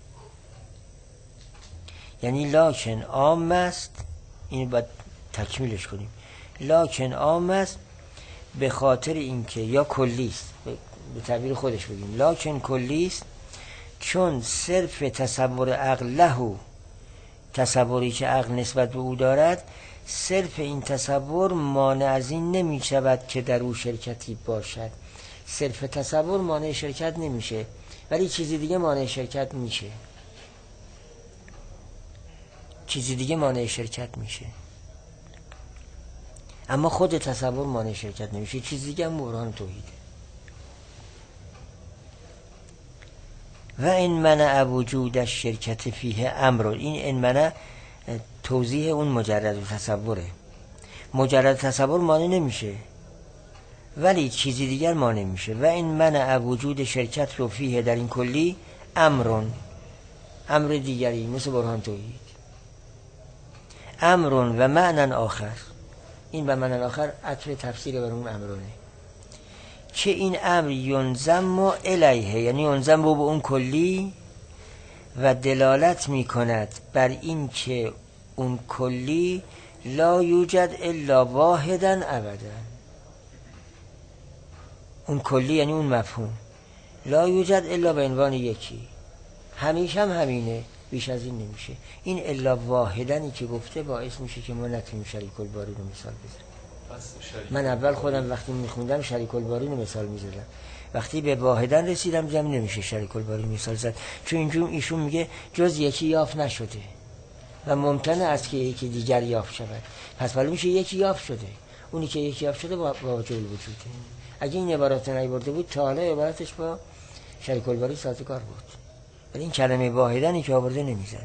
یعنی لکن عام است، این باید تکمیلش کنیم. لکن عام است به خاطر اینکه یا کلی است، به تعبیر خودش بگیم لکن کلی است، چون صرف تصور عقل له، تصوری که عقل نسبت به او دارد، صرف این تصور مانع از این نمی شود که در او شرکتی باشد. صرف تصور مانع شرکت نمیشه، ولی چیزی دیگه مانع شرکت میشه، چیزی دیگه مانع شرکت میشه، اما خود تصور مانع شرکت نمیشه. چیزی دیگه هم برهان توحیده. و این منع وجود الشرکت فیه امر، این این منع توضیح اون مجرد تصوره. مجرد تصور مانع نمیشه ولی چیزی دیگر مانع میشه. و این منع وجود شرکت رو فیه در این کلی امرون، امر دیگری مثل برهان توحید. امرون و معنی آخر، این و معنی آخر عطف تفسیر بر اون امرونه که این امر ینظم الیه، یعنی ینظم به اون کلی و دلالت می کند بر این که اون کلی لا یوجد الا واحدا ابدا. اون کلی یعنی اون مفهوم لا یوجد الا به عنوان یکی، همیشه هم همینه، بیش از این نمیشه. این الا واحدنی که گفته باعث میشه که ما نتونیم شریک الباری رو مثال بزنیم. من اول خودم وقتی میخوندم شریک الباری رو مثال میزدم، وقتی به واحدن رسیدم دیدم نمیشه شریک الباری مثال زد، چون اینجور ایشون میگه جز یکی یافت نشده و ممکنه است که یکی دیگر یافت شود، پس معلوم میشه یکی یافت شده. اونی که یکی یافت شده با واجب الوجوده. اگه این عبارت نیاورده بود تا حالا عبارتش با شریک الباری سازگار بود، ولی این کلمه واحدنی که آورده نمیزنه.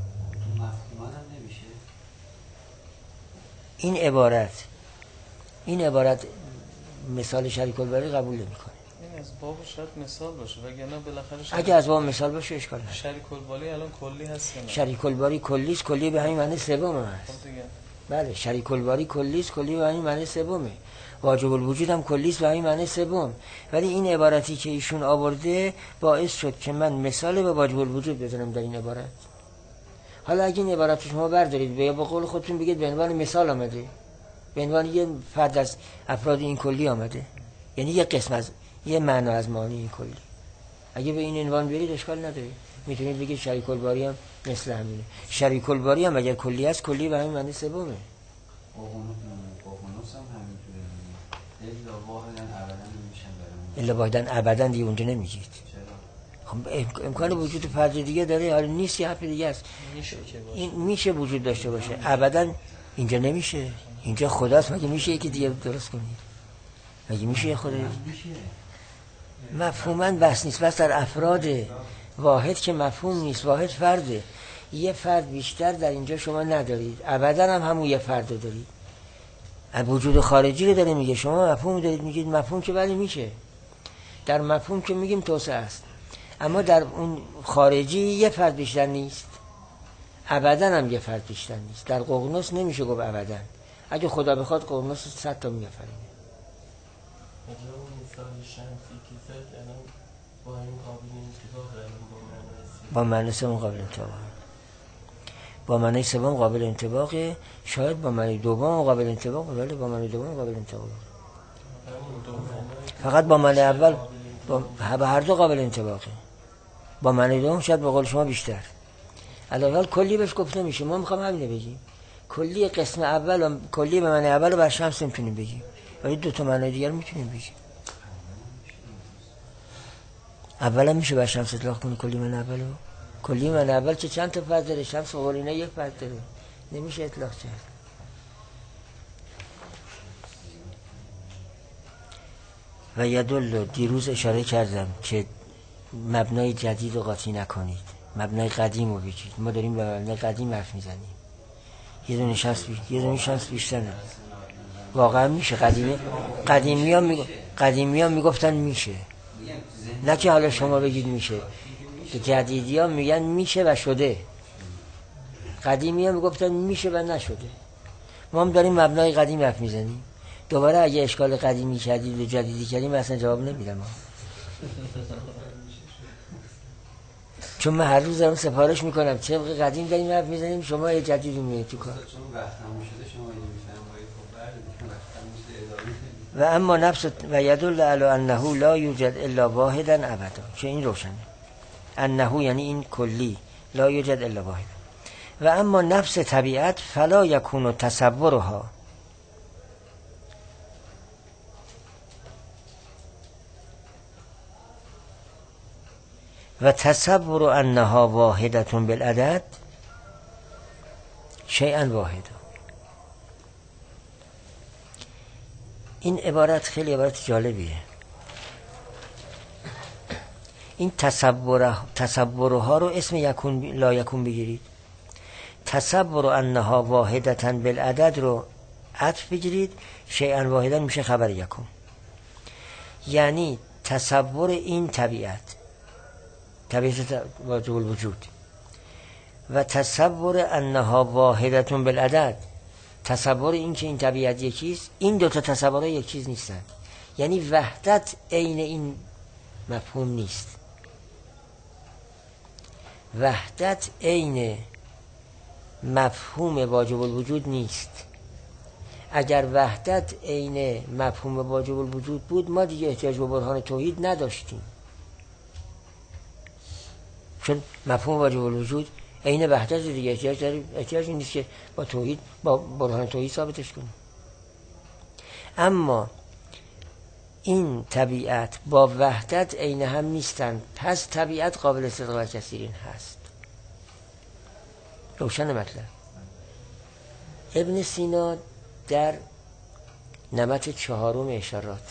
این عبارت این عبارت مثال شریک الباری قبول نمیکنه. این از باب شاید مثال باشه وگرنه بالاخره شریک... اگه از باب مثال باشه اشکال نداره. شریک الباری الان کلی هست یا نه؟ شریک الباری کلی است، کلی به همین معنی سوم هست. خب دیگه بله شریک الباری کلی است، کلی به همین معنی سومه. واجب الوجود هم کلی است به همین معنی سوم. ولی این عبارتی که ایشون آورده باعث شد که من مثال به واجب الوجود بزنم در این عبارت. حالا اگه این عبارت شما بردارید به قول خودتون بگید به عنوان مثال آمده، به عنوان یه فرد از افراد این کلی آمده، یعنی یه قسم از یه معنا از معانی این کلی. اگه به این عنوان برید اشکال نداره، میتونید بگید شریک الباری هم مثل همینه. شریک الباری هم اگر کلی است، کلی به همین معنی سومه. ققنوس هم همینطوره، الا واحدن ابدا نمیشن برامون. الا واحدن ابدا دیگه اونجا نمیگید. خب امکان وجود فرد دیگه داره، حالا نیست یه حرف دیگه است. میشه که باشه. این میشه وجود داشته باشه، ابدا اینجا نمیشه. اینجا خداست، مگه میشه یکی دیگه درست کنید؟ مگه میشه خدا؟ مفهوماً بس نیست، بس در افراد واحد که مفهوم نیست، واحد فرده. یه فرد بیشتر در اینجا شما ندارید، ابدا هم همون یه فرد رو دارید. وجود خارجی رو داره میگه، شما مفهوم دارید میگید مفهوم که ولی میشه. در مفهوم که میگیم توسعه است، اما در اون خارجی یه فرد بیشتر نیست، ابدا هم یه فرد بیشتر نیست. در ققنوس نمیشه گفت ابدا. اگه خدا بخواد ققنوس صد تا میآفرینه. اجا اون مثال شمسی که زد الان با این قابل انتباه الان با معنی با معنی سوم قابل انتباه، با معنی سوم قابل انطباقه، شاید با معنی دوم قابل انطباق، ولی با معنی دوم قابل انطباق. فقط با معنی اول با هر دو قابل انطباقه، با معنی دوم شاید به قول شما بیشتر. علاوه کلی بهش گفته میشه، ما میخوام همینه بگیم. کلی قسم اول و کلی به معنی اول رو بر شمس نمیتونیم بگیم، ولی دو تا معنی دیگر میتونیم بگیم. اولا میشه بر شمس اطلاق کنی کلی معنی اولو. کلی معنی اول که چند تا فرد داره، شمس و قرینه یک فرد داره، نمیشه اطلاق کرد. و یدل دیروز اشاره کردم که مبنای جدید رو قاطی نکنید، مبنای قدیم رو بگید. ما داریم به مبنای قدیم حرف میزنیم. یه دونه شمس بی... یه دونه شمس بیشتر نه. واقعا میشه. قدیمی قدیمی ها می... قدیمی ها میگفتن میشه، نه که حالا شما بگید میشه. که جدیدی ها میگن میشه و شده، قدیمی ها میگفتن میشه و نشده. ما هم داریم مبنای قدیم حرف میزنیم. دوباره اگه اشکال قدیمی کردید و جدیدی کردیم اصلا جواب نمیدم ها. چون من هر روز دارم سفارش میکنم طبق قدیم داریم حرف میزنیم، شما یه جدید رو میگید تو کار. چون وقت تموم شده شما اینو میفهمید. خب بعد وقت تموم شده ادامه بدید. و اما نفس و یدل علی انه لا یوجد الا واحدا ابدا، که این روشنه. انه یعنی این کلی، لا یوجد الا واحد. و اما نفس طبیعت فلا یکون تصورها و تصور انها واحدتون بالعدد شیئا واحد. این عبارت خیلی عبارت جالبیه. این تصور تصورها رو اسم یکون لا یکون بگیرید، تصور انها واحدتن بالعدد رو عطف بگیرید، شیئا واحدا میشه خبر یکون. یعنی تصور این طبیعت، طبیعت واجب الوجود، و تصور انها واحدتون بالعدد، تصور این که این طبیعت یکیست، این دو تا تصورها یک چیز نیستن. یعنی وحدت عین این مفهوم نیست. وحدت عین مفهوم واجب الوجود نیست. اگر وحدت عین مفهوم واجب الوجود بود ما دیگه احتیاج به برهان توحید نداشتیم، چون مفهوم واجب الوجود عین وحدت دیگه، احتیاج داریم، احتیاجی نیست که با توحید با برهان توحید ثابتش کنیم. اما این طبیعت با وحدت عین هم نیستن، پس طبیعت قابل استدلال کثیرین هست. روشن مطلب. ابن سینا در نمط چهارم اشارات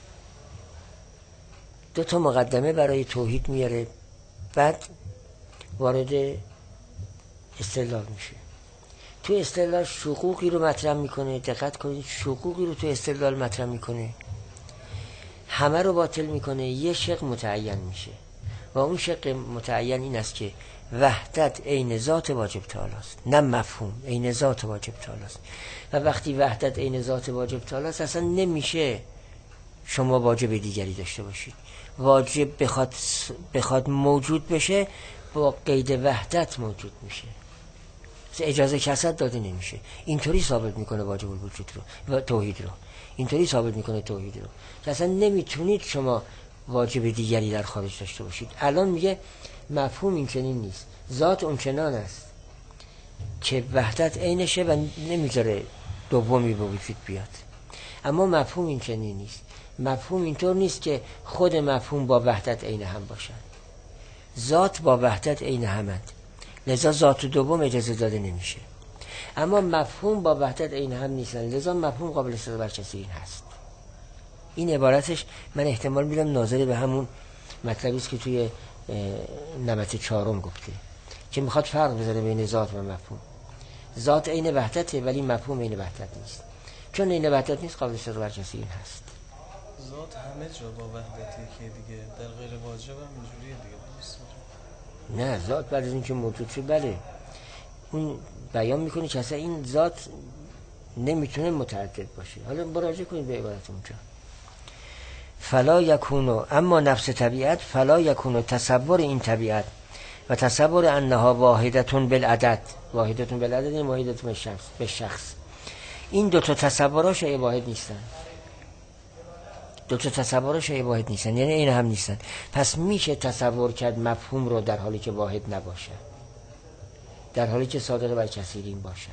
دو تا مقدمه برای توحید میاره، بعد وارد استدلال میشه. تو استدلال شقوقی رو مطرح میکنه، دقت کنید، شقوقی رو تو استدلال مطرح میکنه. همه رو باطل میکنه، یه شق متعین میشه و اون شق متعین این است که وحدت عین ذات واجب تعالی است، نه مفهوم، عین ذات واجب تعالی است. و وقتی وحدت عین ذات واجب تعالی است اصلا نمیشه شما واجب دیگری داشته باشید. واجب بخواد بخواد موجود بشه با قید وحدت موجود میشه، اجازه کسد داده نمیشه. اینطوری ثابت میکنه واجب الوجود رو و توحید رو، اینطوری ثابت میکنه توحید رو که اصلا نمیتونید شما واجب دیگری در خارج داشته باشید. الان میگه مفهوم این چنین نیست، ذات اون چنان است که وحدت عینشه و نمیذاره دومی به وجود بیاد. اما مفهوم این چنین نیست. مفهوم اینطور نیست که خود مفهوم با وحدت عین هم باشد. ذات با وحدت عین همند، لذا ذات دوم اجازه داده نمیشه. اما مفهوم با وحدت عین هم نیستن، لذا مفهوم قابل استفاده برچسبی این هست. این عبارتش من احتمال میدم ناظر به همون مطلبی است که توی نبت چهارم گفته که میخواد فرق بذاره بین ذات و مفهوم. ذات عین وحدته ولی مفهوم عین وحدت نیست. چون عین وحدت نیست قابل استفاده برچسبی این هست. ذات همه جا با وحدتی که دیگه در غیر واجب هم اینجوریه دیگه. نه، ذات بعد از اینکه موجود شد بله اون بیان میکنه که اصلا این ذات نمیتونه متعدد باشه. حالا مراجعه کنید به عبارت اونجا. فلا یکونو، اما نفس طبیعت فلا یکونو، تصور این طبیعت و تصور انها واحدتون بالعدد، واحدتون بالعدد این واحدتون بالشخص، به شخص، این دوتا تصورها شیء واحد نیستن. دو تا تصورها شیء واحد نیستن، یعنی این هم نیستن. پس میشه تصور کرد مفهوم رو در حالی که واحد نباشه، در حالی که صادق بر کثیرین باشد.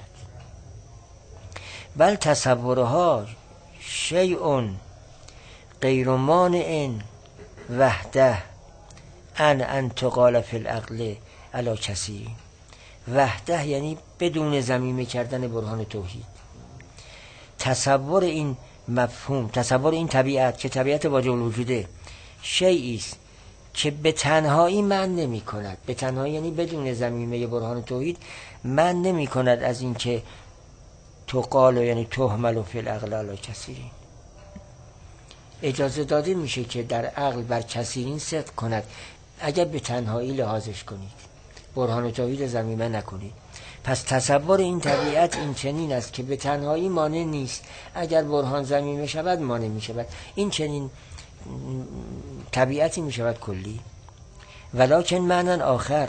بل تصورها شیء غیر مانع وحده ان ان تقال فی العقل علی کثیر. وحده یعنی بدون ضمیمه کردن برهان توحید. تصور این مفهوم، تصور این طبیعت که طبیعت واجب الوجوده، شیئی است که به تنهایی من نمی کند، به تنهایی یعنی بدون ضمیمه برهان توحید من نمی کند از این که تقال یعنی تحمل فی العقل علی کثیرین. اجازه داده میشه که در عقل بر کثیرین صدق کند اگر به تنهایی لحاظش کنید، برهان توحید ضمیمه نکنید. پس تصور این طبیعت این چنین است که به تنهایی مانع نیست، اگر برهان ضمیمه شود مانع می شود. این چنین طبیعتی می شود کلی. ولکن معنی آخر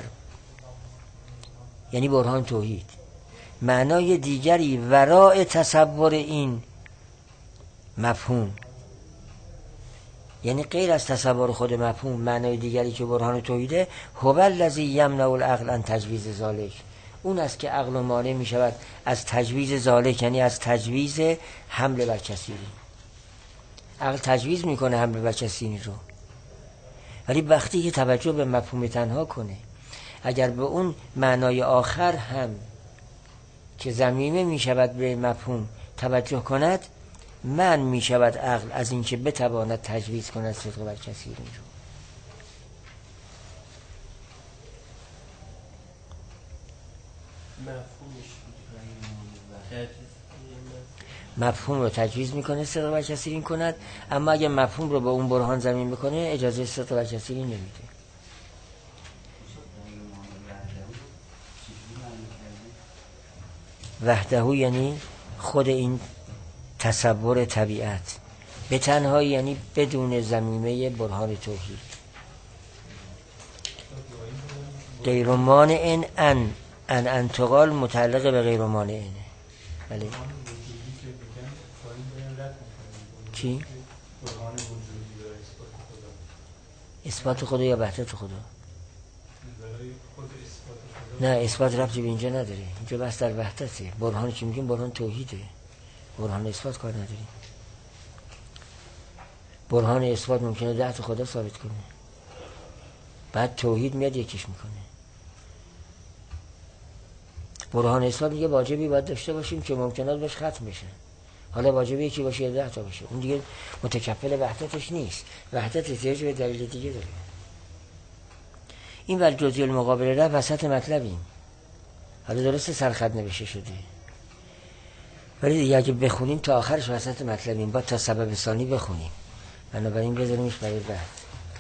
یعنی برهان توحید، معنای دیگری وراء تصور این مفهوم، یعنی غیر از تصور خود مفهوم، معنای دیگری که برهان توحیده، هو الذی یمنع العقل عن تجویز ذالک، اون است که عقل مانع می شود از تجویز ذالک، یعنی از تجویز حمل بر کثیرین. عقل تجویز میکنه حمل بر کثیرین رو، ولی وقتی که توجه به مفهوم تنها کنه، اگر به اون معنای آخر هم که ضمیمه می شود به مفهوم توجه کند، من می شود عقل از اینکه بتواند تجویز کند صدق بر کثیرین رو. مفهوم رو تجویز میکنه صدق بر کثیرین کند، اما اگه مفهوم رو به اون برهان ضمیم بکنه اجازه صدق بر کثیرین نمیده. وحدهو یعنی خود این تصور طبیعت، به تنهایی یعنی بدون ضمیمه برهان توحید. غیر مانع ان ان انتقال متعلق به غیر مانع. بله چی؟ اثبات خدا یا وحدت خدا؟ نه، اثبات ربطی به اینجا نداره، اینجا بس در وحدته. برهان که میگیم برهان توحیده، برهان اثبات کار نداریم. برهان اثبات ممکنه ده تا خدا ثابت کنه، بعد توحید میاد یکیش میکنه. برهان اثبات میگه واجبی باید داشته باشیم که ممکنات باش ختم بشه، حالا واجبی یکی باشه یا ده تا باشه، اون دیگه متکفل وحدتش نیست. وحدت احتیاج به دلیل دیگه داره. این ولی جزئی المقابله را وسط مطلبیم، حالا درسته سرخط نوشته شده، ولی دیگه اگه بخونیم تا آخرش وسط مطلبیم، با تا سبب ثانی بخونیم بنابراین بذاریمش برای بعد.